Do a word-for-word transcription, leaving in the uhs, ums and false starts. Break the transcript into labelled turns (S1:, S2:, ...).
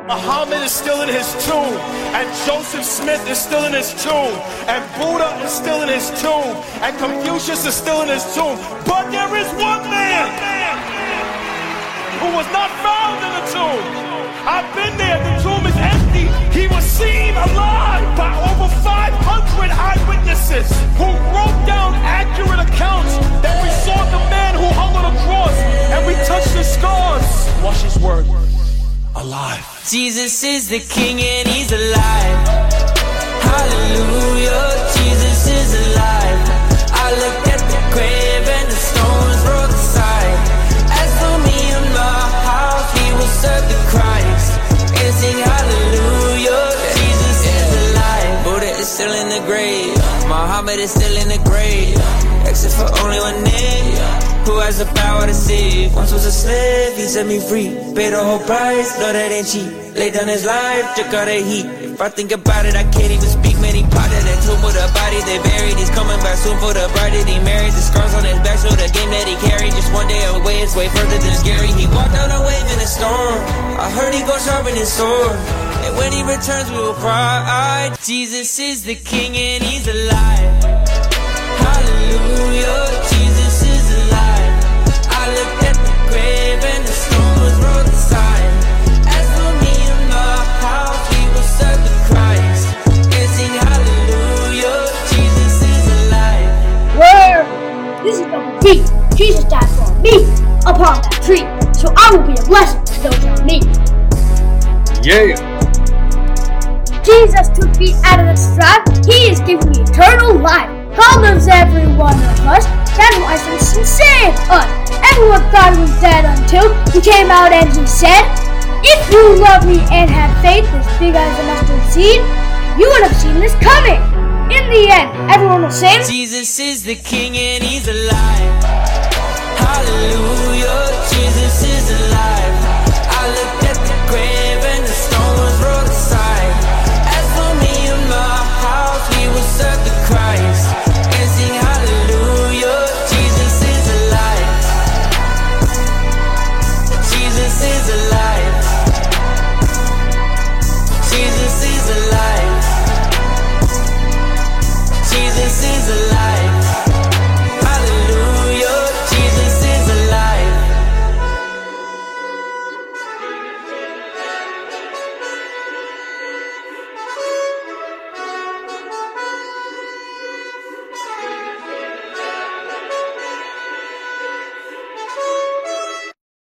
S1: Muhammad is still in his tomb, and Joseph Smith is still in his tomb, and Buddha is still in his tomb, and Confucius is still in his tomb. But there is one man who was not found in the tomb. I've been there, the tomb is empty. He was seen alive by over five hundred eyewitnesses who wrote down accurate accounts that we saw the man who hung on a cross, and we touched his scars. Watch his word. Alive.
S2: Jesus is the King and He's alive. Hallelujah, Jesus is alive. I looked at the grave and the stones rolled aside. As for me and my house, we will serve the Christ and sing hallelujah. Jesus is alive. Buddha is still in the grave. Muhammad is still in the grave, except for only one name who has the power to save. Once was a slave, he set me free. Paid the whole price, no that ain't cheap. Laid down his life, took all the heat. If I think about it, I can't even speak. Man, he potted that tomb with a body they buried. He's coming back soon for the bride that he married. The scars on his back show the game that he carried. Just one day away, it's way further than scary. He walked down a wave in a storm. I heard he go sharpen his sword, and when he returns, we will cry. Jesus is the King and He's alive. Hallelujah, Jesus is alive. I looked at the grave and the stones rolled aside. As for me and my house, we will serve the Christ and sing hallelujah. Jesus is alive.
S3: Where? This is double D. Jesus died for me upon that tree, so I will be a blessing to those around me.
S4: Yeah.
S3: Jesus took me out of the trap. He is giving me eternal life. God loves every one of us. That's why He saved us. Everyone thought He was dead until He came out and He said, if you love me and have faith as big as a mustard seed, you would have seen this coming. In the end, everyone will sing,
S2: Jesus is the King and He's alive. Hallelujah.